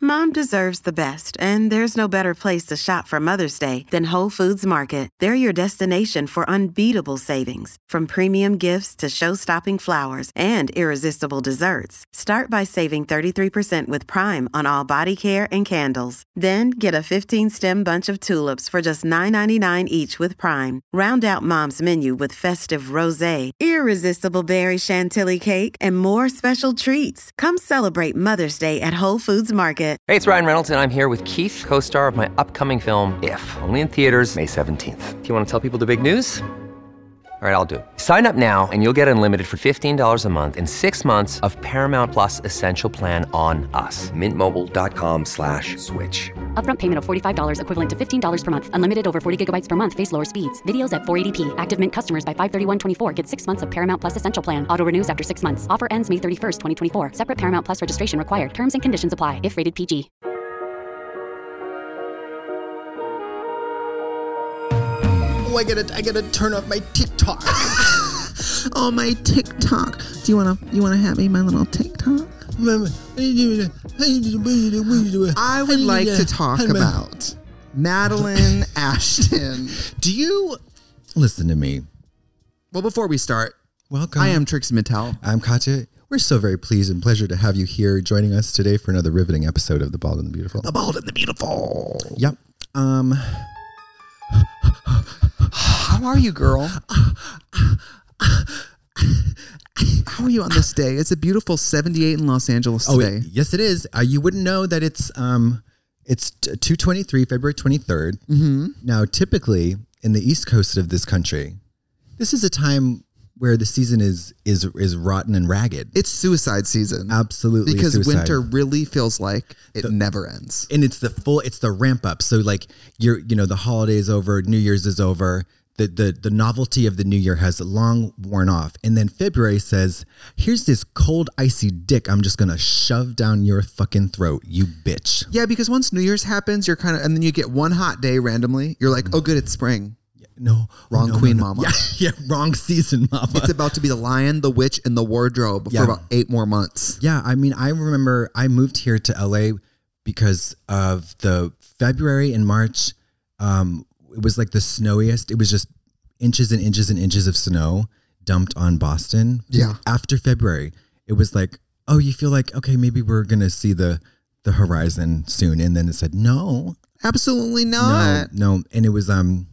Mom deserves the best, and there's no better place to shop for Mother's Day than Whole Foods Market. They're your destination for unbeatable savings, from premium gifts to show-stopping flowers and irresistible desserts. Start by saving 33% with Prime on all body care and candles. Then get a 15-stem bunch of tulips for just $9.99 each with Prime. Round out Mom's menu with festive rosé, irresistible berry chantilly cake, and more special treats. Come celebrate Mother's Day at Whole Foods Market. Hey, it's Ryan Reynolds, and I'm here with Keith, co-star of my upcoming film, If, only in theaters May 17th. Do you want to tell people the big news? All right, I'll do it. Sign up now and you'll get unlimited for $15 a month and 6 months of Paramount Plus Essential Plan on us. MintMobile.com/switch. Upfront payment of $45 equivalent to $15 per month. Unlimited over 40 gigabytes per month. Face lower speeds. Videos at 480p. Active Mint customers by 531.24 get 6 months of Paramount Plus Essential Plan. Auto renews after 6 months. Offer ends May 31st, 2024. Separate Paramount Plus registration required. Terms and conditions apply if rated PG. I gotta turn off my TikTok. Oh, my TikTok. Do you wanna have me my little TikTok? I would like to talk about Madeline Ashton. Do you listen to me? Well, before we start, welcome. I am Trixie Mattel. I'm Katya. We're so very pleased and pleasure to have you here joining us today for another riveting episode of The Bald and the Beautiful. The Bald and the Beautiful. Yep. How are you, girl? How are you on this day? It's a beautiful 78 in Los Angeles today. Yes, it is. You wouldn't know that it's 2/23, February 23rd. Mm-hmm. Now, typically in the East Coast of this country, this is a time where the season is rotten and ragged. It's suicide season. Absolutely, because suicide. winter really feels like it never ends. And it's the ramp up. So like the holiday is over, New Year's is over. The novelty of the new year has long worn off. And then February says, here's this cold, icy dick I'm just going to shove down your fucking throat, you bitch. Yeah, because once New Year's happens, you're and then you get one hot day randomly. You're like, oh, good, it's spring. No. Wrong queen, mama. Yeah, wrong season, mama. It's about to be the Lion, the Witch, and the Wardrobe for about 8 more months. Yeah, I mean, I remember I moved here to LA because of the February and March. It was like the snowiest. It was just inches and inches and inches of snow dumped on Boston. Yeah. After February, it was like, oh, you feel like, okay, maybe we're going to see the horizon soon. And then it said, no. Absolutely not. No. And it was, do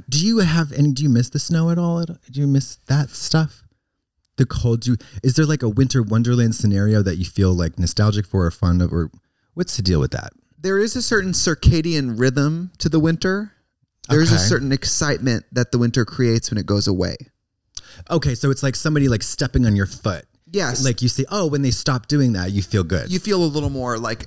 you miss the snow at all? Do you miss that stuff? The cold? Is there like a winter wonderland scenario that you feel like nostalgic for or fond of, or what's the deal with that? There is a certain circadian rhythm to the winter. There's a certain excitement that the winter creates when it goes away. Okay, so it's like somebody like stepping on your foot. Yes. Like you say, oh, when they stop doing that, you feel good. You feel a little more like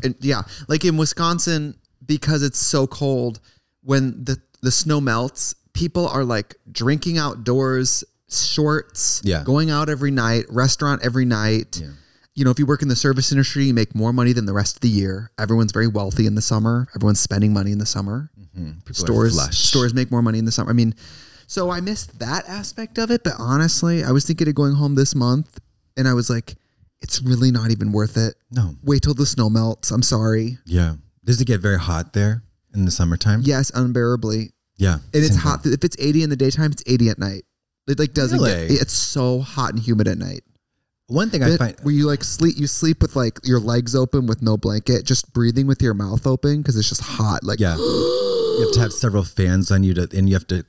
in Wisconsin, because it's so cold, when the snow melts, people are like drinking outdoors, shorts, going out every night, restaurant every night. Yeah. You know, if you work in the service industry, you make more money than the rest of the year. Everyone's very wealthy in the summer. Everyone's spending money in the summer. Mm-hmm. Stores make more money in the summer. I mean, so I missed that aspect of it. But honestly, I was thinking of going home this month, and I was like, it's really not even worth it. No. Wait till the snow melts. I'm sorry. Yeah. Does it get very hot there in the summertime? Yes, unbearably. Yeah. And it's hot. If it's 80 in the daytime, it's 80 at night. It like doesn't really? It's so hot and humid at night. One thing I find where you sleep with like your legs open with no blanket, just breathing with your mouth open because it's just hot. Like, yeah, you have to have several fans on you and you have to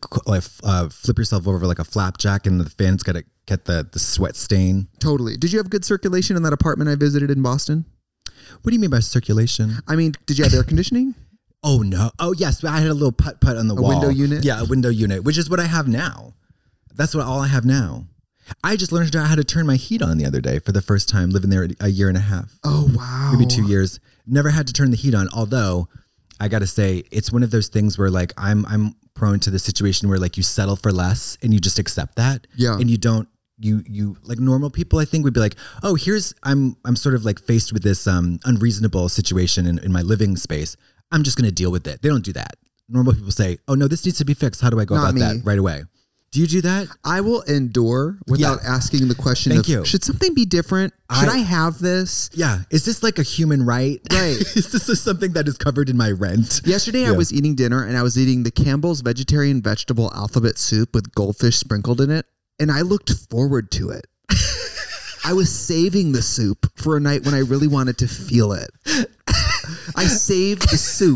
flip yourself over like a flapjack, and the fan's got to get the sweat stain. Totally. Did you have good circulation in that apartment I visited in Boston? What do you mean by circulation? I mean, did you have air conditioning? Oh no. Oh yes, I had a little putt on the wall. A window unit? Yeah, a window unit, which is what I have now. That's all I have now. I just learned how to turn my heat on the other day for the first time, living there a year and a half. Oh, wow. Maybe 2 years. Never had to turn the heat on. Although I got to say, it's one of those things where like I'm prone to the situation where like you settle for less and you just accept that. Yeah. And you don't, you like normal people, I think would be like, oh, I'm sort of like faced with this unreasonable situation in my living space. I'm just going to deal with it. They don't do that. Normal people say, oh no, this needs to be fixed. How do I go about that right away? Do you do that? I will endure without asking the question should something be different? Should I have this? Yeah. Is this like a human right? Right. Is this something that is covered in my rent? Yesterday I was eating dinner and I was eating the Campbell's vegetarian vegetable alphabet soup with goldfish sprinkled in it. And I looked forward to it. I was saving the soup for a night when I really wanted to feel it. I saved the soup.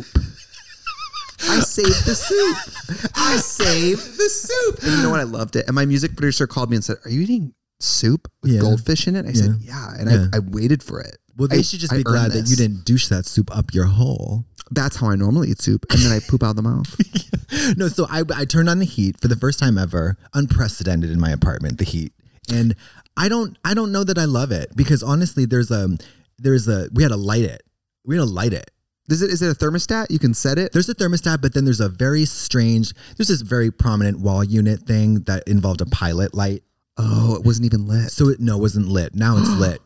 I saved the soup. I saved the soup. And you know what? I loved it. And my music producer called me and said, are you eating soup with goldfish in it? I said, yeah. And I waited for it. Well, they should just be glad that you didn't douche that soup up your hole. That's how I normally eat soup. And then I poop out the mouth. No, so I turned on the heat for the first time ever. Unprecedented in my apartment, the heat. And I don't know that I love it because honestly, we had to light it. Is it a thermostat? You can set it? There's a thermostat, but then there's this very prominent wall unit thing that involved a pilot light. Oh, it wasn't even lit. It wasn't lit. Now it's lit.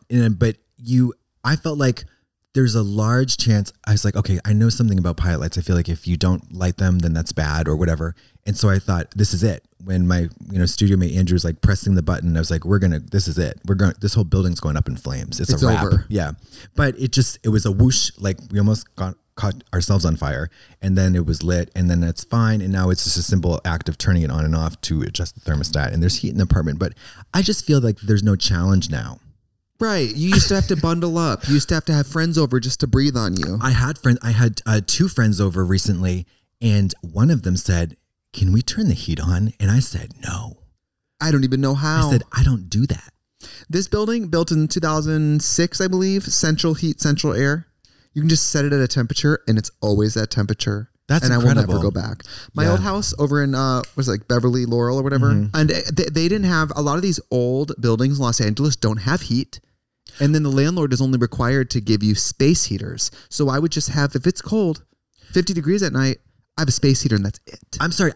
I felt like there's a large chance. I was like, okay, I know something about pilot lights. I feel like if you don't light them, then that's bad or whatever. And so I thought, this is it. When my studio mate Andrew was like pressing the button, I was like, this is it. This whole building's going up in flames. It's a wrap. Over. Yeah. But it was a whoosh, like we almost caught ourselves on fire, and then it was lit, and then that's fine. And now it's just a simple act of turning it on and off to adjust the thermostat. And there's heat in the apartment, but I just feel like there's no challenge now. Right. You used to have to bundle up. You used to have to have friends over just to breathe on you. I had 2 friends over recently, and one of them said, can we turn the heat on? And I said, no. I don't even know how. I said, I don't do that. This building, built in 2006, I believe, central heat, central air. You can just set it at a temperature, and it's always that temperature. That's incredible. And I will never go back. My old house over in, Beverly, Laurel or whatever, and they didn't have, a lot of these old buildings in Los Angeles don't have heat. And then the landlord is only required to give you space heaters. So I would just have, if it's cold, 50 degrees at night, I have a space heater and that's it. I'm sorry.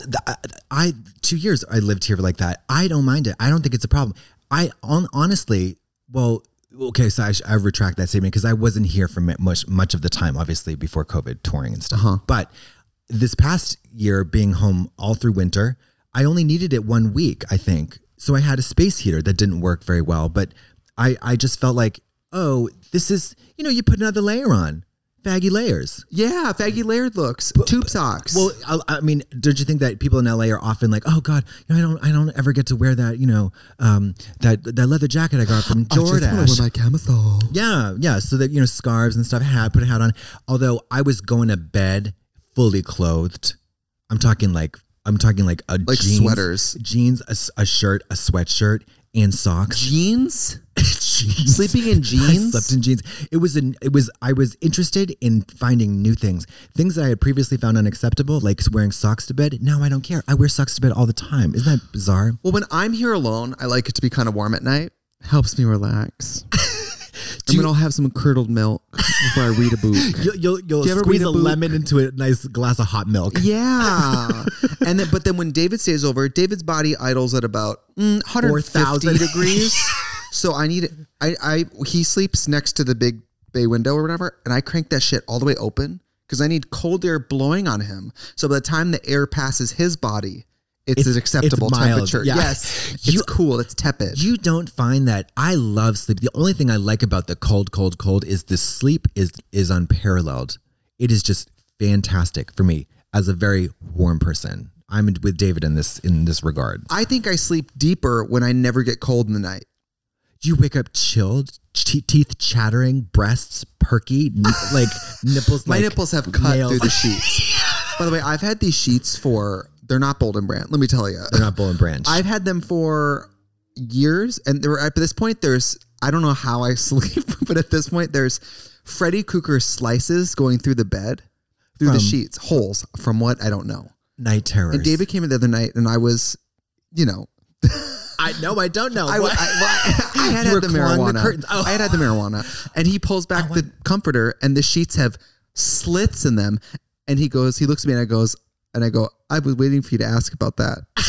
2 years I lived here like that. I don't mind it. I don't think it's a problem. Honestly, okay, so I retract that statement because I wasn't here for much of the time, obviously, before COVID touring and stuff. But this past year, being home all through winter, I only needed it 1 week, I think. So I had a space heater that didn't work very well. But I just felt like, oh, this is, you put another layer on. Faggy layers. Yeah, faggy layered looks. Tube socks. Well, I mean, don't you think that people in LA are often like, oh God, I don't ever get to wear that, that leather jacket I got from Jordache. I just want to wear my camisole. Yeah. So that, scarves and stuff, put a hat on. Although I was going to bed fully clothed. I'm talking like jeans, sweaters, jeans, a shirt, a sweatshirt, and socks. Jeans? Sleeping in jeans? I slept in jeans. I was interested in finding new things that I had previously found unacceptable, like wearing socks to bed. Now I don't care. I wear socks to bed all the time. Isn't that bizarre? Well, when I'm here alone, I like it to be kind of warm at night. Helps me relax. And then I'll have some curdled milk before I read a book. You'll squeeze a lemon into a nice glass of hot milk. Yeah. But then when David stays over, David's body idles at about 150 degrees. So he sleeps next to the big bay window or whatever, and I crank that shit all the way open because I need cold air blowing on him. So by the time the air passes his body, it's an acceptable temperature. Yeah. Yes. It's cool. It's tepid. You don't find that. I love sleep. The only thing I like about the cold is the sleep is unparalleled. It is just fantastic for me as a very warm person. I'm with David in this regard. I think I sleep deeper when I never get cold in the night. Do you wake up chilled, teeth chattering, breasts perky, like nipples? My nipples have cut through the sheets. By the way, I've had these sheets they're not Bold and Branch. Let me tell you. They're not Bold and Branch. I've had them for years. And at this point, I don't know how I sleep, but at this point, there's Freddy Krueger slices going through the bed, through the sheets, holes from what? I don't know. Night terrors. And David came in the other night and I was, I don't know. I had the marijuana. I had the marijuana, and he pulls back the comforter, and the sheets have slits in them. And he looks at me, and I go, I was waiting for you to ask about that.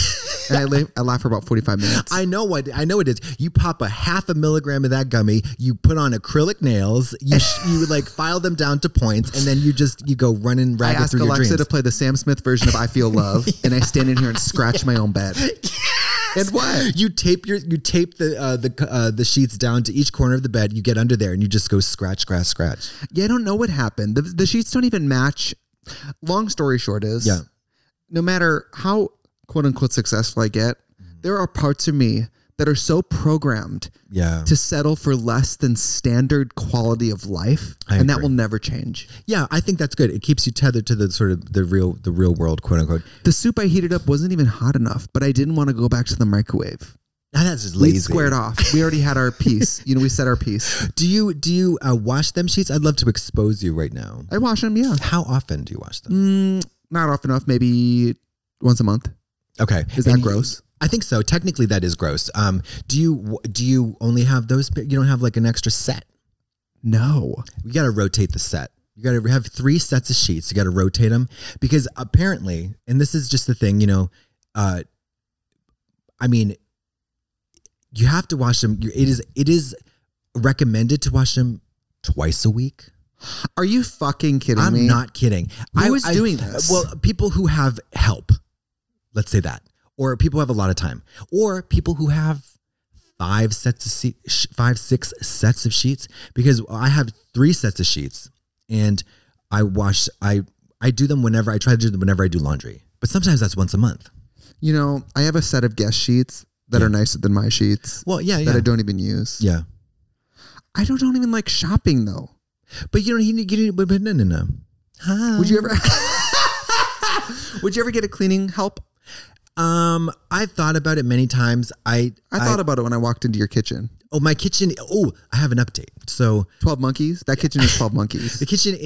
And I laugh for about 45 minutes. I know it is. You pop a 0.5 milligram of that gummy, you put on acrylic nails, you like file them down to points, and then you go running ragged through your dreams. I ask Alexa to play the Sam Smith version of I Feel Love, and I stand in here and scratch my own bed. And what? You tape the sheets down to each corner of the bed. You get under there and you just go scratch, scratch, scratch. Yeah, I don't know what happened. The sheets don't even match. Long story short is, no matter how quote unquote successful I get, there are parts of me that are so programmed to settle for less than standard quality of life, and that will never change. Yeah, I think that's good. It keeps you tethered to the sort of the real world, quote unquote. The soup I heated up wasn't even hot enough, but I didn't want to go back to the microwave. That's just lazy. We squared off. We already had our piece. We set our piece. Do you wash them sheets? I'd love to expose you right now. I wash them, yeah. How often do you wash them? Not often enough. Maybe once a month. Okay. Is that gross? I think so. Technically, that is gross. Do you only have those? You don't have like an extra set? No. You got to rotate the set. You got to have 3 sets of sheets. You got to rotate them because apparently, and this is just the thing, I mean, you have to wash them. It is recommended to wash them twice a week. Are you fucking kidding me? I'm not kidding. Who is doing this? Well, people who have help. Let's say that. Or people who have a lot of time. Or people who have 5, 6 sets of sheets. Because I have 3 sets of sheets. And I do them whenever, I try to do them whenever I do laundry. But sometimes that's once a month. I have a set of guest sheets that are nicer than my sheets. Well, that I don't even use. Yeah. I don't even like shopping though. But you don't, but no. Hi. Would you ever get a cleaning help? I've thought about it many times. I thought about it when I walked into your kitchen. Oh, my kitchen. Oh, I have an update. So 12 Monkeys. That kitchen is 12 Monkeys. The kitchen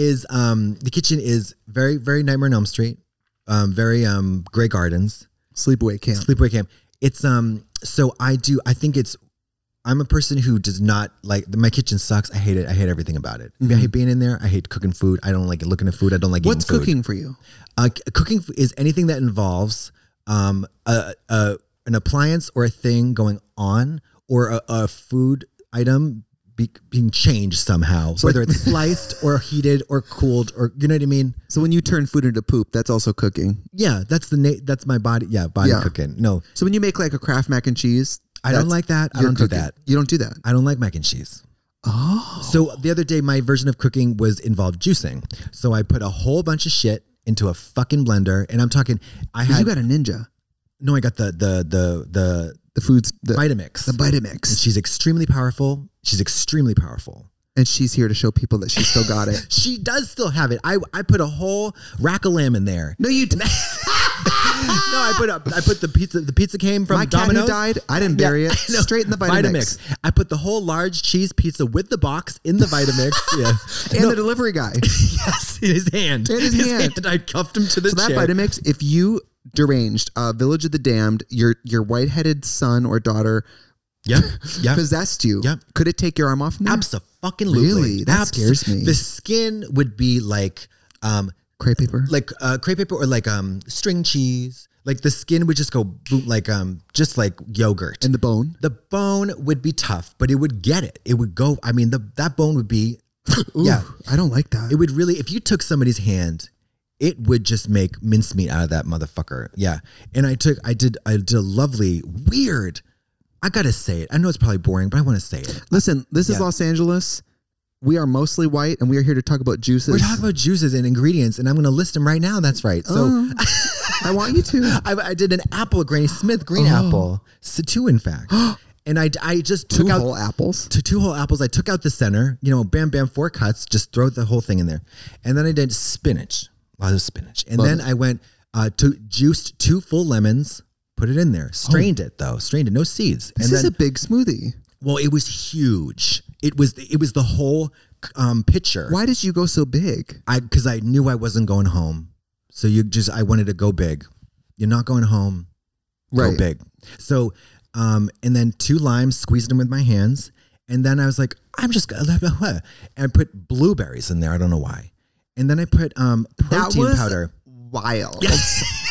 is very, very Nightmare on Elm Street. Very Grey Gardens. Sleepaway Camp. It's so I'm a person who does not like, my kitchen sucks. I hate it. I hate everything about it. Mm-hmm. I hate being in there. I hate cooking food. I don't like looking at food. I don't like eating food. What's cooking for you? Cooking is anything that involves an appliance or a thing going on, or a food item being changed somehow, so whether it's sliced or heated or cooled, or you know what I mean. So when you turn food into poop, that's also cooking. Yeah, that's my body. Yeah, cooking. No. So when you make like a Kraft mac and cheese, I don't like that. I don't do that. You don't do that. I don't like mac and cheese. Oh. So the other day, my version of cooking involved juicing. So I put a whole bunch of shit into a fucking blender, and I'm talking. You got a Ninja. No, I got the foods, the Vitamix. The Vitamix. And she's extremely powerful. And she's here to show people that she still got it. She does still have it. I put a whole rack of lamb in there. No, you didn't. No, I put the pizza. The pizza came from Domino's. My cat who died, I didn't bury it. Straight in the Vitamix. I put the whole large cheese pizza with the box in the Vitamix. Yeah. And the delivery guy. Yes, in his hand. I cuffed him to the chair. So that Vitamix, if you deranged, Village of the Damned, your white-headed son or daughter possessed you, could it take your arm off? Absolutely. Really? That scares me. The skin would be like crepe paper, or like string cheese. Like the skin would just go boom, like just like yogurt. And the bone would be tough, but it would get it. It would go. I mean, that bone would be. Ooh, yeah, I don't like that. It would really, if you took somebody's hand, it would just make mincemeat out of that motherfucker. Yeah, and I did a lovely weird. I gotta say it. I know it's probably boring, but I want to say it. Listen, this is Los Angeles. We are mostly white, and we are here to talk about juices. We're talking about juices and ingredients, and I'm going to list them right now. That's right. So I want you to. I did an apple, Granny Smith green apple. So 2, in fact. And I just took out 2 whole apples. 2 whole apples. I took out the center. Bam, bam, 4 cuts. Just throw the whole thing in there. And then I did spinach. A lot of spinach. And then I went juiced 2 full lemons. Put it in there. Strained it though. Strained it. No seeds. This is a big smoothie. Well, it was huge. It was the whole pitcher. Why did you go so big? Because I knew I wasn't going home. So I wanted to go big. You're not going home. Go big. So, and then 2 limes, squeezed them with my hands. And then I was like, I'm just going to, and I put blueberries in there. I don't know why. And then I put protein powder. Wild.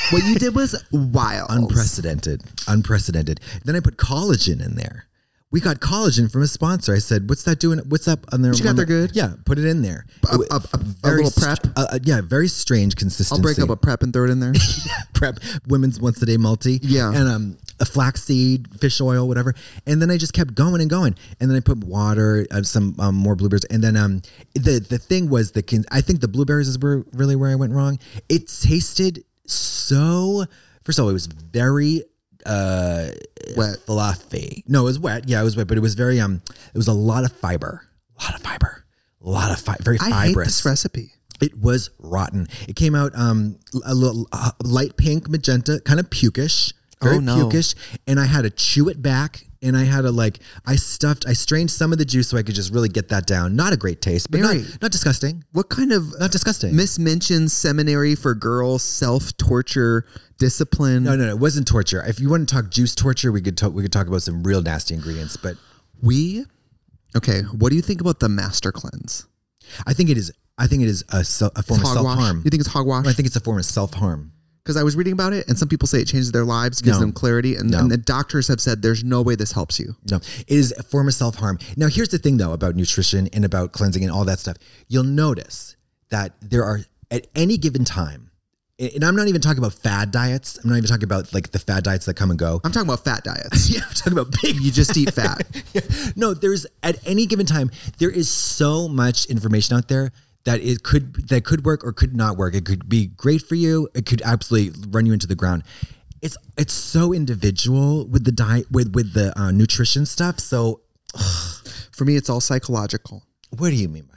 What you did was wild. Unprecedented. Then I put collagen in there. We got collagen from a sponsor. I said, what's that doing? What's up on there? You got there good? Yeah, put it in there. A little prep? Yeah, very strange consistency. I'll break up a prep and throw it in there. Prep, women's once a day multi. Yeah. And a flaxseed, fish oil, whatever. And then I just kept going and going. And then I put water, some more blueberries. And then the thing was, I think the blueberries is really where I went wrong. It tasted so, first of all, it was very wet, fluffy. No, it was wet. Yeah, it was wet, but it was very it was a lot of fiber, very fibrous. I hate this recipe. It was rotten. It came out a little light pink, magenta, kind of pukish, very pukish, and I had to chew it back. And I had to I strained some of the juice so I could just really get that down. Not a great taste, but not disgusting. What kind of not disgusting? Mismentioned seminary for girls, self-torture, discipline. No, it wasn't torture. If you want to talk juice torture, we could talk about some real nasty ingredients. But okay. What do you think about the Master Cleanse? I think it is a form of self-harm. You think it's hogwash? I think it's a form of self-harm. Because I was reading about it, and some people say it changes their lives, gives them clarity, and the doctors have said there's no way this helps you. No, it is a form of self-harm. Now, here's the thing, though, about nutrition and about cleansing and all that stuff. You'll notice that there are, at any given time, and I'm not even talking about fad diets. I'm not even talking about the fad diets that come and go. I'm talking about fat diets. Yeah, I'm talking about big. You just eat fat. Yeah. No, there's, at any given time, there is so much information out there that could work or could not work. It could be great for you. It could absolutely run you into the ground. It's so individual with the diet, with the nutrition stuff. So for me, it's all psychological. What do you mean by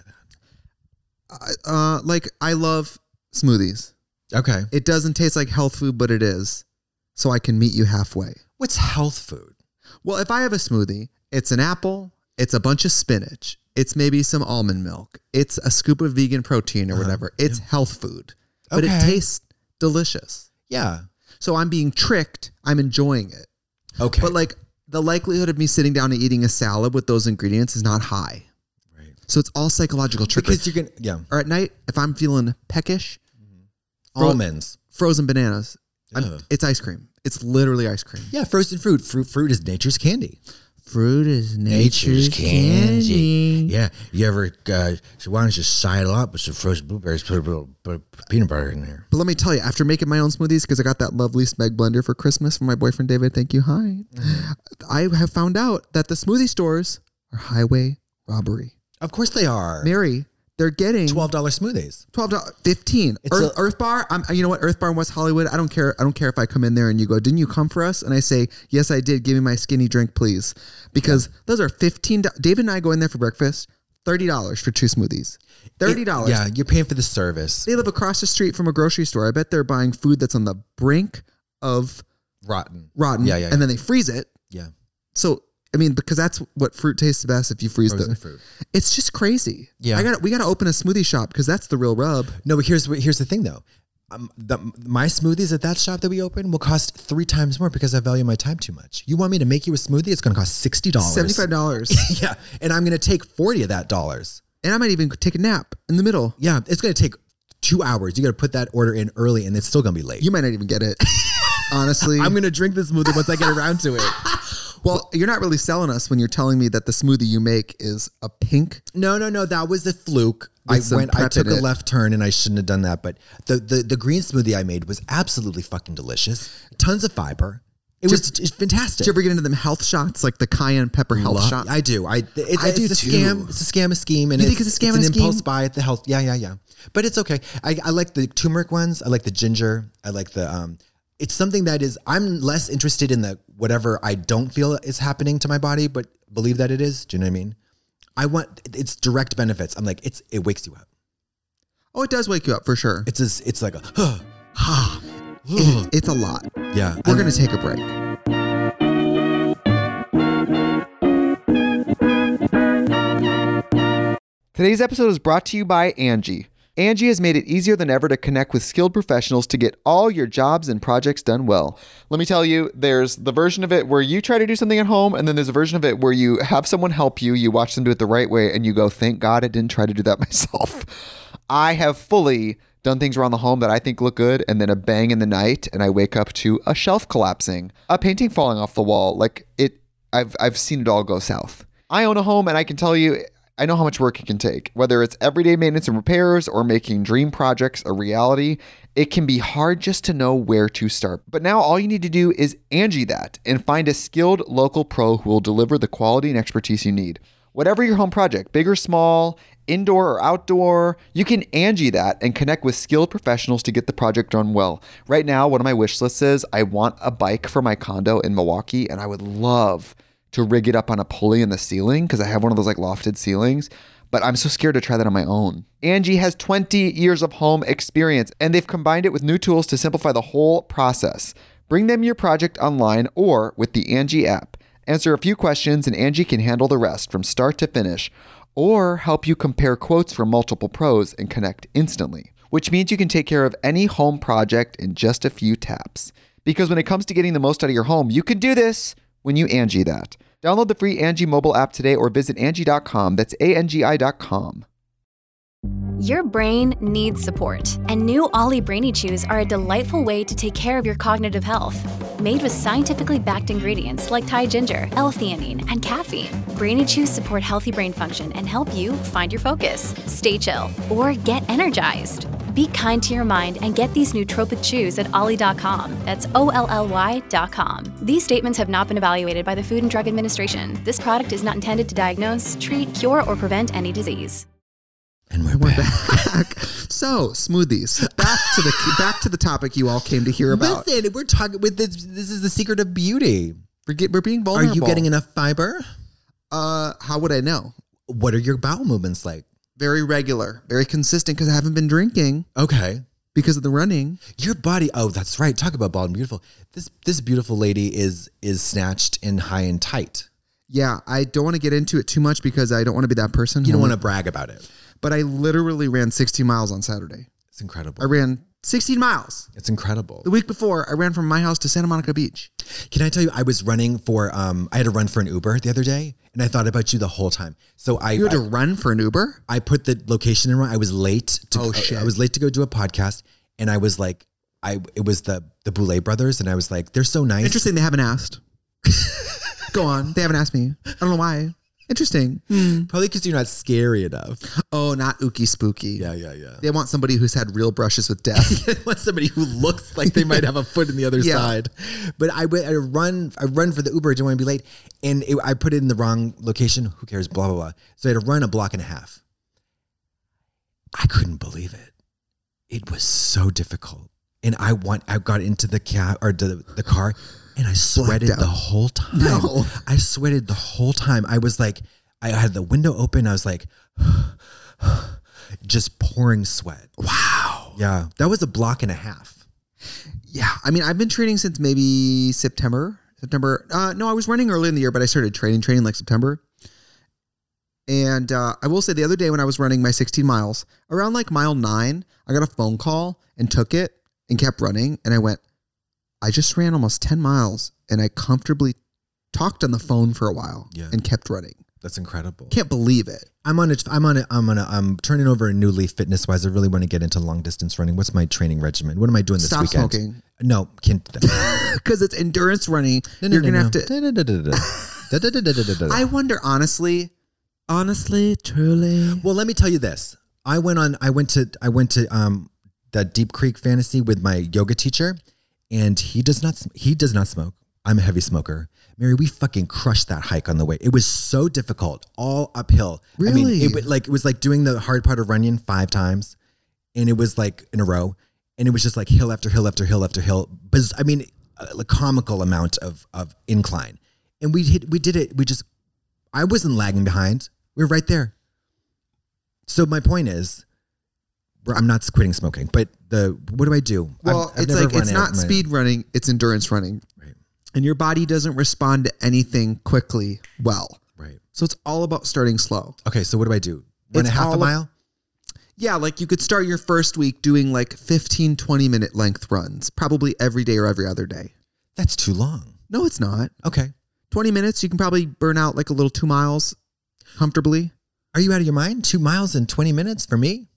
that? I love smoothies. Okay. It doesn't taste like health food, but it is. So I can meet you halfway. What's health food? Well, if I have a smoothie, it's an apple, it's a bunch of spinach, it's maybe some almond milk, it's a scoop of vegan protein or whatever. It's health food, but it tastes delicious. Yeah. So I'm being tricked. I'm enjoying it. Okay. But the likelihood of me sitting down and eating a salad with those ingredients is not high. Right. So it's all psychological trickery. Because you're gonna, Or at night, if I'm feeling peckish, almonds, frozen bananas, it's ice cream. It's literally ice cream. Yeah, frozen fruit. Fruit is nature's candy. Fruit is nature's candy. Yeah. You ever, why don't you just side it up with some frozen blueberries, put a little peanut butter in there. But let me tell you, after making my own smoothies, because I got that lovely Smeg blender for Christmas from my boyfriend David, thank you, hi. I have found out that the smoothie stores are highway robbery. Of course they are. Mary, they're getting $12 smoothies. $15. Earth Bar. You know what? Earth Bar in West Hollywood. I don't care. I don't care if I come in there and you go, "Didn't you come for us?" And I say, "Yes, I did. Give me my skinny drink, please," because those are $15. David and I go in there for breakfast. $30 for 2 smoothies. $30. Yeah, you're paying for the service. They live across the street from a grocery store. I bet they're buying food that's on the brink of rotten. Yeah. And then they freeze it. Yeah. So. I mean, because that's what fruit tastes best if you freeze frozen fruit. It's just crazy. Yeah, we got to open a smoothie shop because that's the real rub. No, but here's the thing though. My smoothies at that shop that we open will cost 3 times more because I value my time too much. You want me to make you a smoothie? It's going to cost $60, $75. Yeah, and I'm going to take $40 of that dollars, and I might even take a nap in the middle. Yeah, it's going to take 2 hours. You got to put that order in early, and it's still going to be late. You might not even get it. Honestly, I'm going to drink the smoothie once I get around to it. Well, you're not really selling us when you're telling me that the smoothie you make is a pink. No. That was a fluke. I took a left turn and I shouldn't have done that. But the green smoothie I made was absolutely fucking delicious. Tons of fiber. It's fantastic. Did you ever get into them health shots, like the cayenne pepper health shot? I do. It's a scam. It's a scam, a scheme. And you think it's a scam and a scheme? Impulse buy at the health. Yeah. But it's okay. I like the turmeric ones. I like the ginger. I like the it's something that is, I'm less interested in the whatever I don't feel is happening to my body, but believe that it is. Do you know what I mean? I want its direct benefits. I'm like, it wakes you up. Oh, it does wake you up for sure. It's like it's a lot. Yeah. We're going to take a break. Today's episode is brought to you by Angie. Angie has made it easier than ever to connect with skilled professionals to get all your jobs and projects done well. Let me tell you, there's the version of it where you try to do something at home, and then there's a version of it where you have someone help you, you watch them do it the right way, and you go, thank God I didn't try to do that myself. I have fully done things around the home that I think look good, and then a bang in the night, and I wake up to a shelf collapsing, a painting falling off the wall. Like I've seen it all go south. I own a home, and I can tell you, I know how much work it can take. Whether it's everyday maintenance and repairs or making dream projects a reality, it can be hard just to know where to start. But now all you need to do is Angie that and find a skilled local pro who will deliver the quality and expertise you need. Whatever your home project, big or small, indoor or outdoor, you can Angie that and connect with skilled professionals to get the project done well. Right now, one of my wish lists is I want a bike for my condo in Milwaukee, and I would love to rig it up on a pulley in the ceiling because I have one of those like lofted ceilings, but I'm so scared to try that on my own. Angie has 20 years of home experience, and they've combined it with new tools to simplify the whole process. Bring them your project online or with the Angie app. Answer a few questions and Angie can handle the rest from start to finish, or help you compare quotes from multiple pros and connect instantly, which means you can take care of any home project in just a few taps. Because when it comes to getting the most out of your home, you can do this when you Angie that. Download the free Angie mobile app today or visit Angie.com. That's ANGI.com. Your brain needs support, and new Ollie Brainy Chews are a delightful way to take care of your cognitive health. Made with scientifically backed ingredients like Thai ginger, L-theanine, and caffeine, Brainy Chews support healthy brain function and help you find your focus, stay chill, or get energized. Be kind to your mind and get these nootropic chews at ollie.com. That's OLLY.com. These statements have not been evaluated by the Food and Drug Administration. This product is not intended to diagnose, treat, cure, or prevent any disease. And we're back. So, smoothies. Back to the topic you all came to hear about. Listen, we're talking with this is the secret of beauty. We're being vulnerable. Are you getting enough fiber? How would I know? What are your bowel movements like? Very regular, very consistent because I haven't been drinking. Okay. Because of the running. Your body, oh, that's right. Talk about bald and beautiful. This beautiful lady is snatched and high and tight. Yeah, I don't want to get into it too much because I don't want to be that person. You don't want to brag about it. But I literally ran 16 miles on Saturday. It's incredible. I ran 16 miles. It's incredible. The week before, I ran from my house to Santa Monica Beach. Can I tell you, I was running for, I had to run for an Uber the other day, and I thought about you the whole time. So You had to run for an Uber? I put the location in wrong. I was late. Shit. I was late to go do a podcast, and I was like, it was the Boulay brothers, and I was like, they're so nice. Interesting, they haven't asked. Go on. They haven't asked me. I don't know why. Interesting. Probably because you're not scary enough. Oh, not ooky spooky. Yeah. They want somebody who's had real brushes with death. They want somebody who looks like they might have a foot in the other side. But I run for the Uber. I didn't want to be late. And I put it in the wrong location. Who cares? Blah, blah, blah. So I had to run a block and a half. I couldn't believe it. It was so difficult. And I got into the cab or the car. And I sweated the whole time. No. I sweated the whole time. I was like, I had the window open. I was like, just pouring sweat. Wow. Yeah. That was a block and a half. Yeah. I mean, I've been training since maybe September. No, I was running early in the year, but I started training like September. And I will say the other day when I was running my 16 miles, around like mile 9, I got a phone call and took it and kept running. And I went, I just ran almost 10 miles and I comfortably talked on the phone for a while and kept running. That's incredible. Can't believe it. I'm turning over a new leaf fitness wise. I really want to get into long distance running. What's my training regimen? What am I doing this weekend? Stop smoking. No, can't do that. Because it's endurance running. You're going to have to. I wonder, honestly, truly. Well, let me tell you this. I went to that Deep Creek Fantasy with my yoga teacher. And he does not smoke. I'm a heavy smoker. Mary, we fucking crushed that hike on the way. It was so difficult, all uphill. Really? I mean, it was like doing the hard part of running 5 times, and it was like in a row, and it was just like hill after hill after hill after hill. But I mean, a comical amount of incline, and we did it. I wasn't lagging behind. We were right there. So my point is, I'm not quitting smoking, but what do I do? Well, it's not speed running, it's endurance running. Right. And your body doesn't respond to anything quickly well. Right. So it's all about starting slow. Okay, so what do I do? Run a half a mile? Yeah, like you could start your first week doing like 15, 20-minute length runs, probably every day or every other day. That's too long. No, it's not. Okay. 20 minutes, you can probably burn out like a little 2 miles comfortably. Are you out of your mind? 2 miles in 20 minutes for me?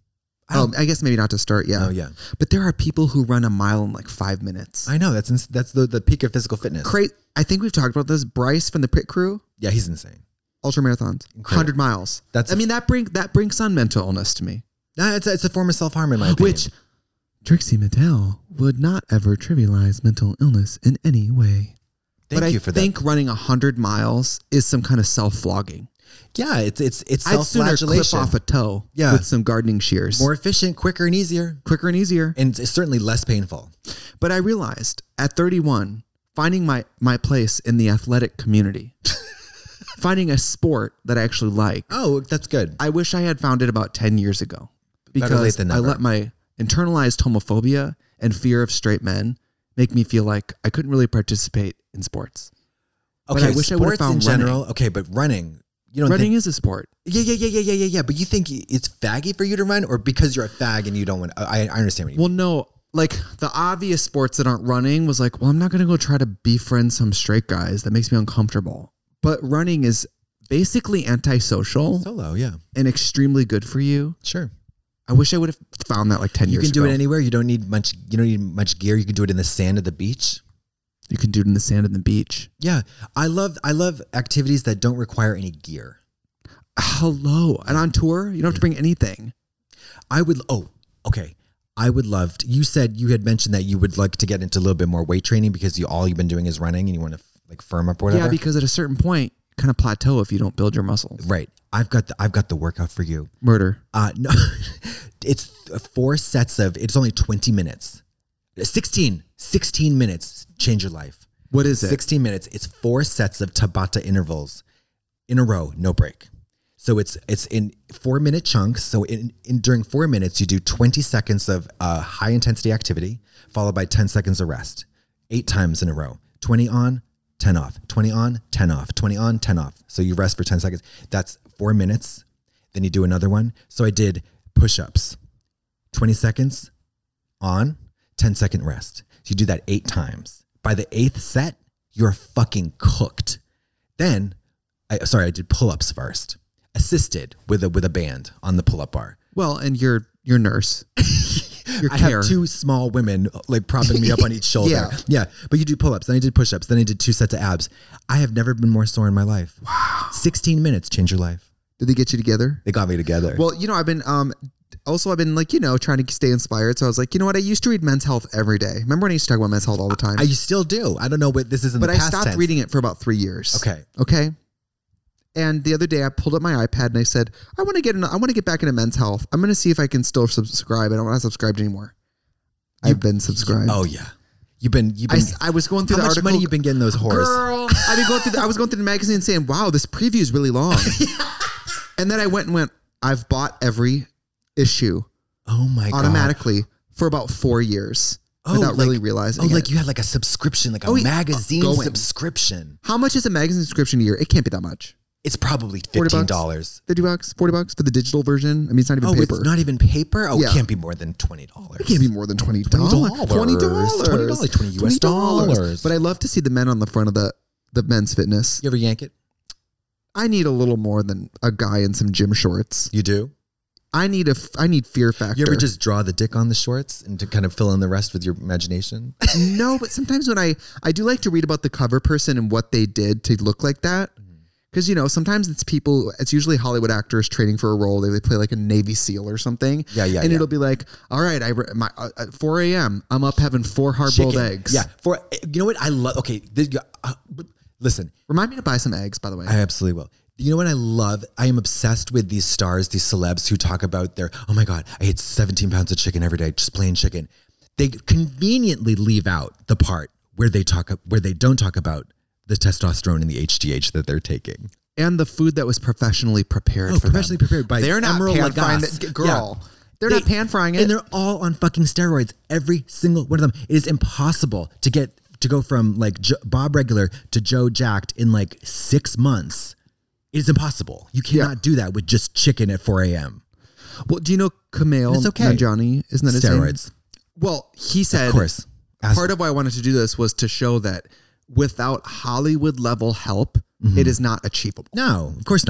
I guess maybe not to start. Yeah. Oh, yeah. But there are people who run a mile in like 5 minutes. I know. That's the peak of physical fitness. I think we've talked about this. Bryce from the Pit Crew. Yeah, he's insane. Ultra marathons. 100 miles. That brings on mental illness to me. It's a form of self-harm in my opinion. Which Trixie Mattel would not ever trivialize mental illness in any way. Thank you for that. I think running 100 miles is some kind of self-flogging. Yeah, it's I'd sooner self-flagellation. clip off a toe with some gardening shears. More efficient, quicker and easier. And it's certainly less painful. But I realized at 31, finding my place in the athletic community, finding a sport that I actually like. Oh, that's good. I wish I had found it about 10 years ago. Better late Because than I never. let my internalized homophobia and fear of straight men make me feel like I couldn't really participate in sports. Okay, But I wish I would have sports found in general. running. Okay, but running. You don't Running think, is a sport. Yeah. But you think it's faggy for you to run, or because you're a fag and you don't want? I understand what you mean. Well, no, like the obvious sports that aren't running was like, well, I'm not going to go try to befriend some straight guys. That makes me uncomfortable. But running is basically antisocial Solo, yeah, and extremely good for you. sure. I wish I would have found that like 10 years ago. You can do it anywhere. You don't need much. You don't need much gear. You can do it in the sand of the beach. You can do it in the sand on the beach. Yeah, I love activities that don't require any gear. Hello. And on tour, you don't have to bring anything. I would love to, you said you had mentioned that you would like to get into a little bit more weight training because all you've been doing is running and you want to like firm up or whatever. Yeah, because at a certain point, you kind of plateau if you don't build your muscles. Right. I've got the workout for you. Murder. No, it's 4 sets of, it's only 20 minutes. 16 minutes, change your life. What is it? 16 minutes. It's 4 sets of Tabata intervals in a row, no break. So it's in 4-minute chunks. So during 4 minutes, you do 20 seconds of high intensity activity, followed by 10 seconds of rest. 8 times in a row. 20 on, 10 off. 20 on, 10 off. 20 on, 10 off. So you rest for 10 seconds. That's 4 minutes. Then you do another one. So I did push-ups. 20 seconds on, 10-second rest. So you do that 8 times. By the 8th set, you're fucking cooked. Then, I did pull-ups first. Assisted with a band on the pull-up bar. Well, and your nurse. Your I care. have 2 small women like propping me up on each shoulder. Yeah. But you do pull-ups, then I did push-ups, then I did 2 sets of abs. I have never been more sore in my life. Wow. 16 minutes, change your life. Did they get you together? They got me together. Well, I've been like, trying to stay inspired. So I was like, you know what? I used to read Men's Health every day. Remember when I used to talk about Men's Health all the time? I still do. I don't know what this is in the past tense. But I stopped reading it for about 3 years. Okay. And the other day I pulled up my iPad and I said, I want to get back into Men's Health. I'm going to see if I can still subscribe. I don't want to subscribe anymore. I've been subscribed. Oh yeah. You've been. I was going through the article. How much money you been getting those whores? Girl, I was going through the magazine saying, wow, this preview is really long. And then I went, I've bought every issue. Oh my God. Automatically for about 4 years. Without really realizing it. Like you had like a subscription, like a magazine subscription. How much is a magazine subscription a year? It can't be that much. It's probably $15. $50, $40 for the digital version. I mean, it's not even paper. It's not even paper? Oh, yeah. It can't be more than $20. It can't be more than $20. $20 US dollars. But I love to see the men on the front of the men's fitness. You ever yank it? I need a little more than a guy in some gym shorts. You do? I need fear factor. You ever just draw the dick on the shorts and to kind of fill in the rest with your imagination? No, but sometimes when I do like to read about the cover person and what they did to look like that. Because, sometimes it's usually Hollywood actors training for a role. They play like a Navy SEAL or something. Yeah. And it'll be like, all right, at 4 a.m., I'm up having 4 hard-boiled eggs. Yeah. You know what I love? Okay. Listen. Remind me to buy some eggs, by the way. I absolutely will. You know what I love? I am obsessed with these stars, these celebs who talk about oh my God, I ate 17 pounds of chicken every day, just plain chicken. They conveniently leave out the part where they don't talk about the testosterone and the HGH that they're taking. And the food that was professionally prepared for professionally them. prepared by They're not Emerald pan-frying Lagasse. it. Girl. Yeah. They're not pan-frying it. And they're all on fucking steroids. Every single one of them. It is impossible to go from like Bob Regular to Joe Jacked in like 6 months. It is impossible. You cannot do that with just chicken at 4 a.m. Well, do you know Kumail Nanjiani? Isn't that his name? Steroids. Well, he said, of course. Part of why I wanted to do this was to show that without Hollywood level help, it is not achievable. No, of course not.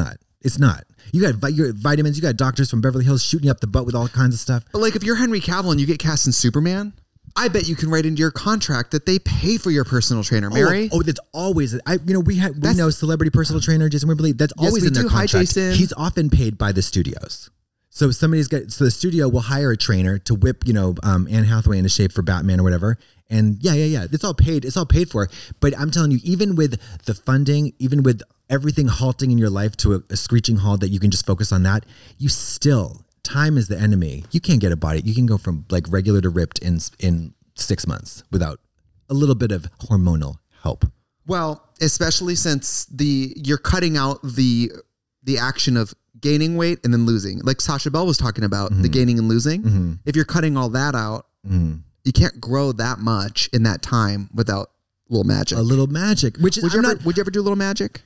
It's not. You got your vitamins. You got doctors from Beverly Hills shooting you up the butt with all kinds of stuff. But like, if you're Henry Cavill and you get cast in Superman, I bet you can write into your contract that they pay for your personal trainer, Mary. Oh, that's always. We know celebrity personal trainer Jason Wimberly. That's always in their contract. Hi, Jason. He's often paid by the studios. So so the studio will hire a trainer to whip, Anne Hathaway into shape for Batman or whatever. And yeah. It's all paid. It's all paid for. But I'm telling you, even with the funding, even with everything halting in your life to a screeching halt that you can just focus on that, time is the enemy. You can't get a body. You can go from like regular to ripped in 6 months without a little bit of hormonal help. Well, especially since you're cutting out the action of gaining weight and then losing. Like Sasha Bell was talking about, the gaining and losing. Mm-hmm. If you're cutting all that out, you can't grow that much in that time without a little magic. A little magic. Which is would you ever do a little magic?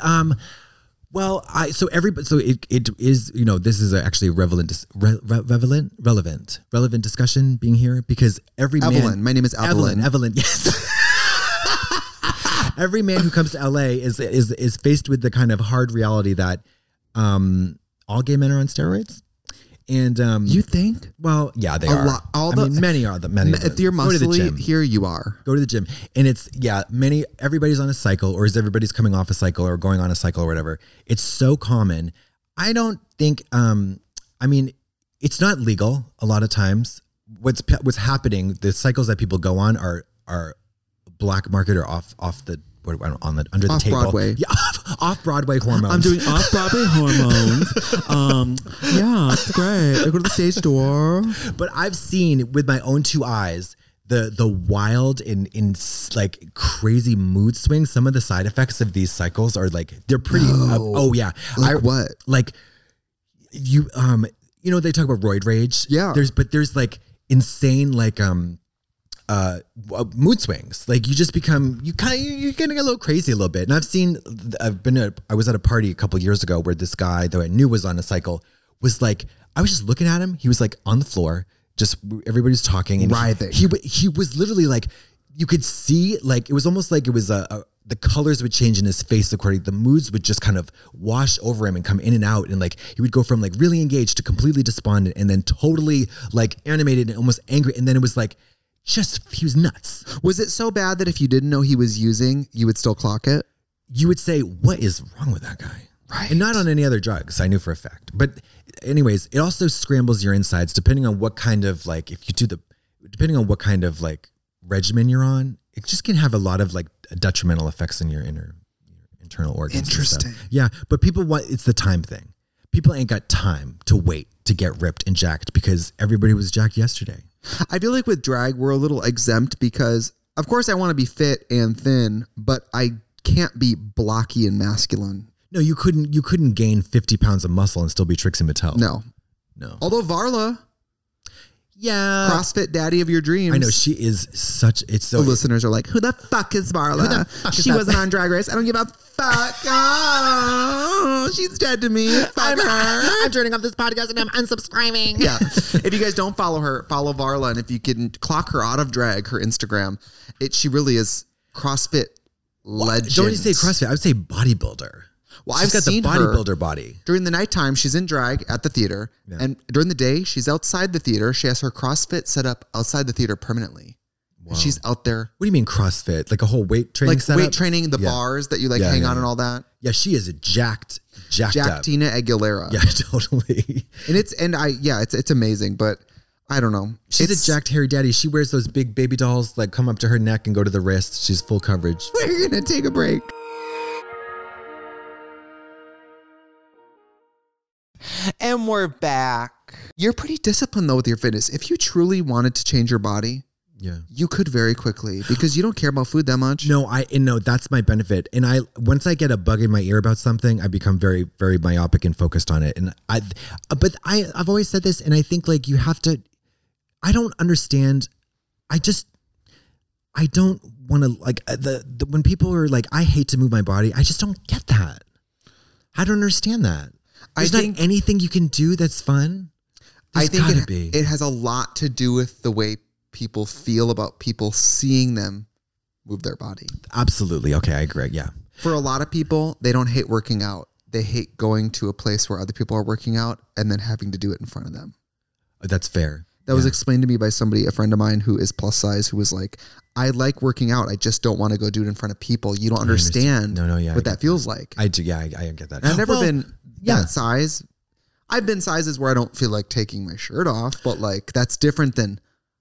So it is, this is actually a relevant discussion being here because my name is Evelyn, yes. Every man who comes to LA is faced with the kind of hard reality that all gay men are on steroids. And you think? Well, yeah, they are. Many are. If you're muscly, here you are. Go to the gym, and it's everybody's on a cycle, or everybody's coming off a cycle, or going on a cycle, or whatever. It's so common. I don't think. It's not legal a lot of times. What's happening? The cycles that people go on are black market or off the. Under the table. Broadway. Yeah, off Broadway hormones. I'm doing off Broadway hormones. Yeah, it's great. I go to the stage door. But I've seen with my own two eyes the wild and like crazy mood swings. Some of the side effects of these cycles are like they're pretty. Like what? Like you they talk about roid rage. Yeah. There's like insane like mood swings. Like you just become, you're getting a little crazy a little bit. And I was at a party a couple years ago where this guy that I knew was on a cycle was like, I was just looking at him. He was like on the floor, just everybody's talking and writhing. He was literally like, you could see like, it was almost like it was the colors would change in his face according, the moods would just kind of wash over him and come in and out. And like, he would go from like really engaged to completely despondent and then totally like animated and almost angry. And then it was like, he was nuts. Was it so bad that if you didn't know he was using, you would still clock it? You would say, what is wrong with that guy? Right. And not on any other drugs, I knew for a fact. But anyways, it also scrambles your insides depending on what kind of like, depending on what kind of like regimen you're on, it just can have a lot of like detrimental effects in your internal organs. Interesting. Yeah. But it's the time thing. People ain't got time to wait to get ripped and jacked because everybody was jacked yesterday. I feel like with drag, we're a little exempt because, of course, I want to be fit and thin, but I can't be blocky and masculine. No, you couldn't gain 50 pounds of muscle and still be Trixie Mattel. No. Although Varla, CrossFit daddy of your dreams. I know she is the listeners are like, who the fuck is Varla? She wasn't on Drag Race. I don't give a fuck. Oh, she's dead to me. Fuck her. I'm turning off this podcast and I'm unsubscribing. Yeah. If you guys don't follow her, follow Varla. And if you can clock her out of drag, her Instagram, she really is CrossFit legend. Don't you say CrossFit? I would say bodybuilder. Well, I've got the bodybuilder body. During the nighttime, she's in drag at the theater. Yeah. And during the day, she's outside the theater. She has her CrossFit set up outside the theater permanently. Wow. And she's out there. What do you mean CrossFit? Like a whole weight training setup? Like weight training, the bars that you hang on and all that? Yeah, she is jacked up. Tina Aguilera. Yeah, totally. And it's amazing, but I don't know. She's a jacked hairy daddy. She wears those big baby dolls that come up to her neck and go to the wrist. She's full coverage. We're going to take a break. And we're back. You're pretty disciplined though with your fitness. If you truly wanted to change your body, you could very quickly because you don't care about food that much. No, that's my benefit. And once I get a bug in my ear about something, I become very, very myopic and focused on it. And I've always said this, and I think like you have to. I don't understand. I don't want to like when people are like, I hate to move my body. I just don't get that. I don't understand that. There's not anything you can do that's fun. I think it has a lot to do with the way people feel about people seeing them move their body. Absolutely. Okay, I agree. Yeah. For a lot of people, they don't hate working out. they hate going to a place where other people are working out and then having to do it in front of them. That's fair. That was explained to me by somebody, a friend of mine who is plus size, who was like, I like working out. I just don't want to go do it in front of people. You don't understand what that feels like. I do. Yeah, I get that. And I've never been that size. I've been sizes where I don't feel like taking my shirt off, but like that's different than.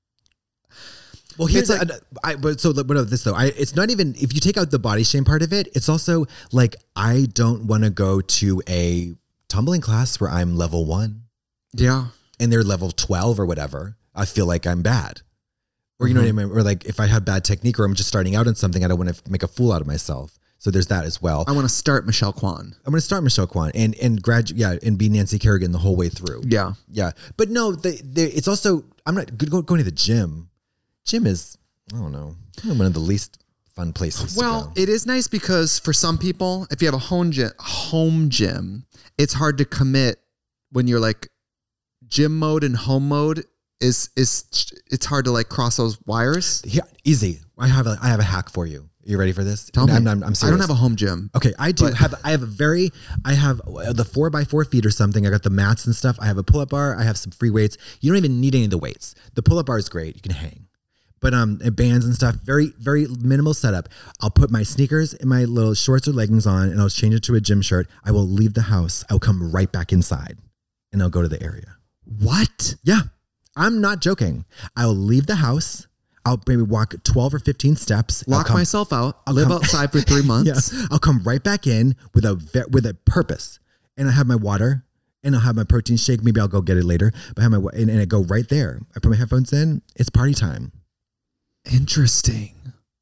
Well, here's like, this though. It's not even, if you take out the body shame part of it, it's also like, I don't want to go to a tumbling class where I'm level 1. Yeah. And they're level 12 or whatever. I feel like I'm bad. Or you know what I mean? Or like if I have bad technique or I'm just starting out on something, I don't want to make a fool out of myself. So there's that as well. I want to start Michelle Kwan. I'm going to start Michelle Kwan and graduate, and be Nancy Kerrigan the whole way through. Yeah. Yeah. But no, it's also, I'm not going to the gym. Gym is, I don't know, one of the least fun places to go. It is nice because for some people, if you have a home gym, it's hard to commit when you're like gym mode and home mode it's hard to like cross those wires. Yeah, easy. I have a hack for you. You ready for this? Tell me. I'm serious. I don't have a home gym. Okay, I do. I have the 4x4 feet or something. I got the mats and stuff. I have a pull-up bar. I have some free weights. You don't even need any of the weights. The pull-up bar is great. You can hang. But bands and stuff, very, very minimal setup. I'll put my sneakers and my little shorts or leggings on, and I'll change it to a gym shirt. I will leave the house. I'll come right back inside, and I'll go to the area. What? Yeah, I'm not joking. I'll leave the house. I'll maybe walk 12 or 15 steps. Lock myself out. I'll live outside for 3 months. Yeah, I'll come right back in with a purpose, and I have my water, and I'll have my protein shake. Maybe I'll go get it later. But I have and I go right there. I put my headphones in. It's party time. Interesting.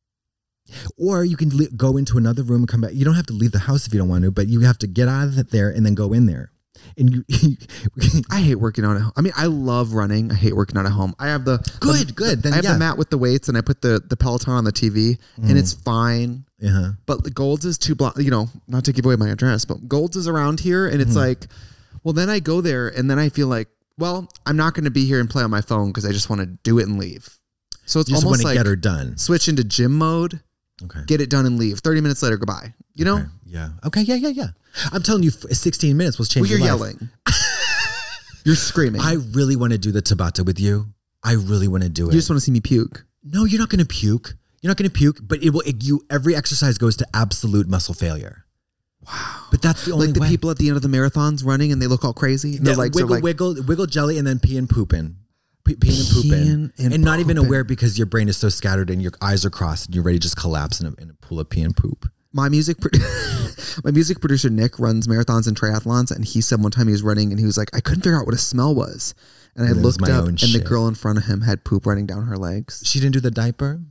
Or you can go into another room and come back. You don't have to leave the house if you don't want to, but you have to get out of there and then go in there. And I hate working out at home. I mean, I love running. I hate working out at home. I have the good. Then I have the mat with the weights, and I put the Peloton on the TV, and it's fine. Uh-huh. But the Gold's is not to give away my address, but Gold's is around here, and it's like, well, then I go there, and then I feel like, well, I'm not going to be here and play on my phone because I just want to do it and leave. So it's almost like get her done. Switch into gym mode. Okay. Get it done and leave. 30 minutes later, goodbye. You know? Okay. Yeah. Okay. Yeah. I'm telling you, 16 minutes will change your life. You're yelling. You're screaming. I really want to do the Tabata with you. I really want to do it. You just want to see me puke. No, you're not going to puke. You're not going to puke, but every exercise goes to absolute muscle failure. Wow. But that's the only way. Like the people at the end of the marathons running and they look all crazy. And their legs are like, wiggle jelly and then pee and pooping. Peeing and pooping. And not even aware because your brain is so scattered and your eyes are crossed and you're ready to just collapse in a pool of pee and poop. My music producer Nick runs marathons and triathlons, and he said one time he was running and he was like, I couldn't figure out what a smell was. And I looked up and the girl in front of him had poop running down her legs. She didn't do the diaper?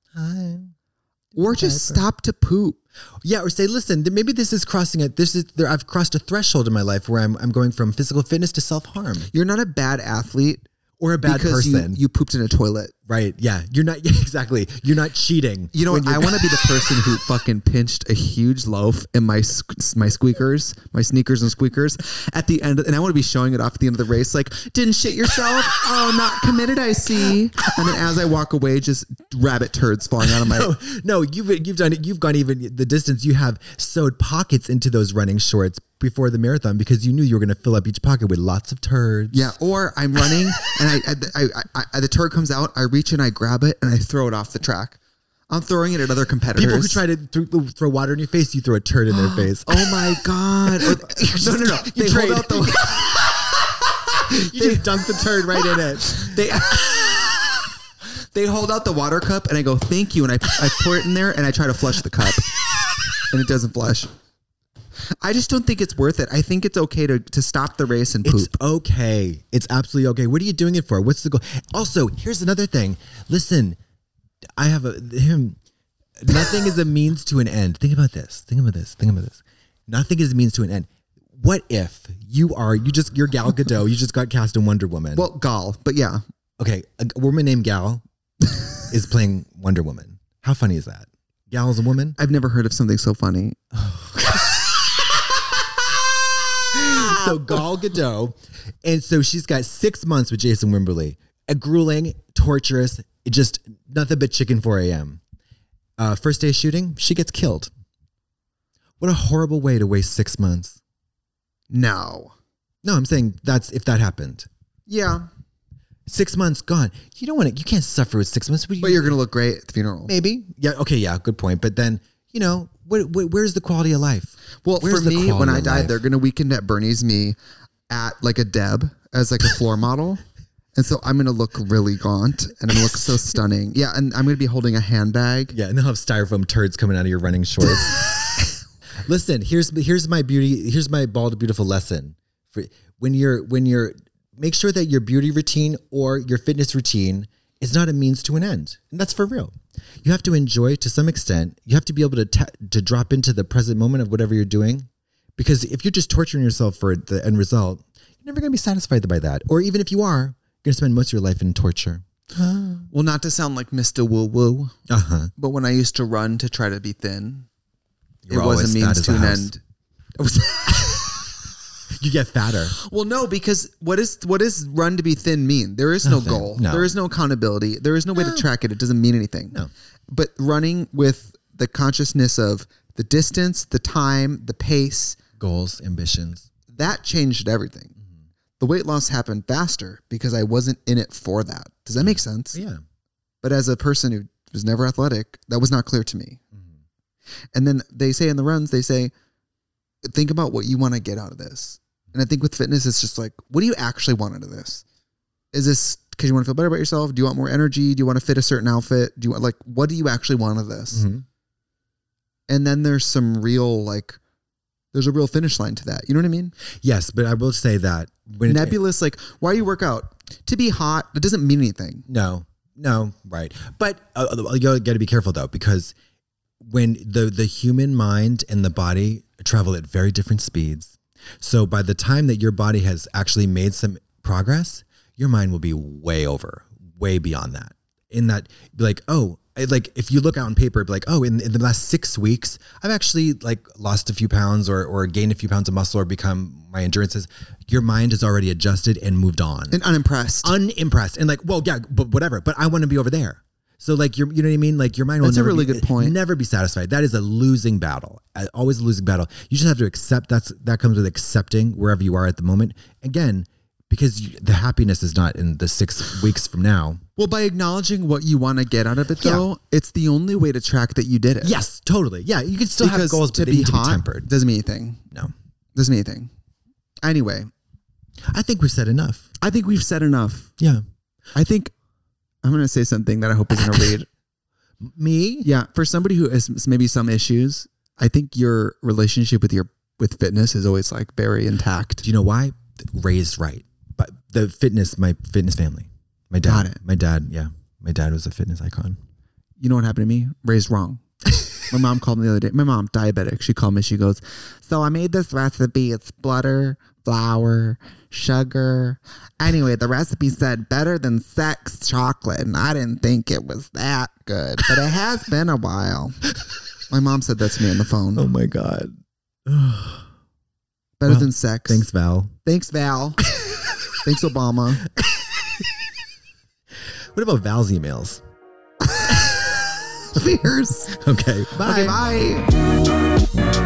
Or just stop to poop. Yeah, or say, listen, maybe this is crossing it. I've crossed a threshold in my life where I'm going from physical fitness to self-harm. You're not a bad athlete. Or a bad person. You pooped in a toilet. Right. Yeah. You're not, exactly. You're not cheating. You know what? I want to be the person who fucking pinched a huge loaf in my squeakers, my sneakers and squeakers at the end. And I want to be showing it off at the end of the race. Like, didn't shit yourself? Oh, not committed, I see. And then as I walk away, just rabbit turds falling out of my. No, you've done it. You've gone even the distance. You have sewed pockets into those running shorts before the marathon because you knew you were going to fill up each pocket with lots of turds. Yeah. Or I'm running and I the turd comes out. I reach and I grab it and I throw it off the track. I'm throwing it at other competitors. People who try to throw water in your face, you throw a turd in their face. Oh my God. No. They hold out the... You just dunk the turd right in it. They hold out the water cup and I go, thank you. And I pour it in there and I try to flush the cup. And it doesn't flush. I just don't think it's worth it. I think it's okay to stop the race and poop. It's okay. It's absolutely okay. What are you doing it for? What's the goal? Also, here's another thing. Listen, I have nothing is a means to an end. Think about this. Nothing is a means to an end. What if you're Gal Gadot, you just got cast in Wonder Woman. Well, Gal, but yeah. Okay, a woman named Gal is playing Wonder Woman. How funny is that? Gal is a woman? I've never heard of something so funny. So Gal Gadot, and so she's got 6 months with Jason Wimberly. A grueling, torturous, just nothing but chicken 4 a.m. First day of shooting, she gets killed. What a horrible way to waste 6 months. No. No, I'm saying that's if that happened. Yeah. 6 months gone. You don't want to. You can't suffer with 6 months. But you're going to look great at the funeral. Maybe. Yeah. Okay. Yeah. Good point. But then, where's the quality of life? Well, where's for me, when I die, life? they're going to weekend at Bernie's me at like a Deb as like a floor model. And so I'm going to look really gaunt and I'm going to look so stunning. Yeah. And I'm going to be holding a handbag. Yeah. And they'll have styrofoam turds coming out of your running shorts. Listen, here's my beauty. Here's my bald, beautiful lesson. For when you're make sure that your beauty routine or your fitness routine is not a means to an end. And that's for real. You have to enjoy to some extent. You have to be able to drop into the present moment of whatever you're doing. Because if you're just torturing yourself for the end result, you're never going to be satisfied by that. Or even if you are, you're going to spend most of your life in torture. Well, not to sound like Mr. Woo Woo, but when I used to run to try to be thin, it was a means to an end. You get fatter. Well, no, because what does run to be thin mean? There is no goal. No. There is no accountability. There is no way to track it. It doesn't mean anything. No. But running with the consciousness of the distance, the time, the pace, goals, ambitions, that changed everything. Mm-hmm. The weight loss happened faster because I wasn't in it for that. Does that make sense? Yeah. But as a person who was never athletic, that was not clear to me. Mm-hmm. And then they say in the runs, they say, think about what you want to get out of this. And I think with fitness, it's just like, what do you actually want out of this? Is this because you want to feel better about yourself? Do you want more energy? Do you want to fit a certain outfit? Do you want, what do you actually want out of this? Mm-hmm. And then there's some real, there's a real finish line to that. You know what I mean? Yes, but I will say that when nebulous, why do you work out? To be hot, that doesn't mean anything. No, right. But you got to be careful though, because when the human mind and the body travel at very different speeds. So by the time that your body has actually made some progress, your mind will be way beyond that. In that, if you look out on paper, be like, oh, in the last 6 weeks, I've actually lost a few pounds or gained a few pounds of muscle or become my endurances. Your mind is already adjusted and moved on. And unimpressed. And but whatever. But I want to be over there. So you know what I mean? Your mind will good point. Never be satisfied. That is a losing battle. Always a losing battle. You just have to accept that comes with accepting wherever you are at the moment. Again, because the happiness is not in the 6 weeks from now. Well, by acknowledging what you want to get out of it though, it's the only way to track that you did it. Yes, totally. Yeah. You can still have goals, but they need to be tempered. Doesn't mean anything. No. Doesn't mean anything. Anyway. I think we've said enough. Yeah. I think I'm going to say something that I hope is going to read. Me? Yeah. For somebody who has maybe some issues, I think your relationship with fitness is always very intact. Do you know why? Raised right. But my fitness family. My dad. Got it. My dad was a fitness icon. You know what happened to me? Raised wrong. My mom called me the other day. My mom, diabetic. She called me. She goes, so I made this recipe. It's butter, flour, sugar. Anyway, the recipe said better than sex chocolate. And I didn't think it was that good. But it has been a while. My mom said that to me on the phone. Oh, my God. Better than sex. Thanks, Val. Thanks, Obama. What about Val's emails? Cheers. Okay. Bye. Okay, bye.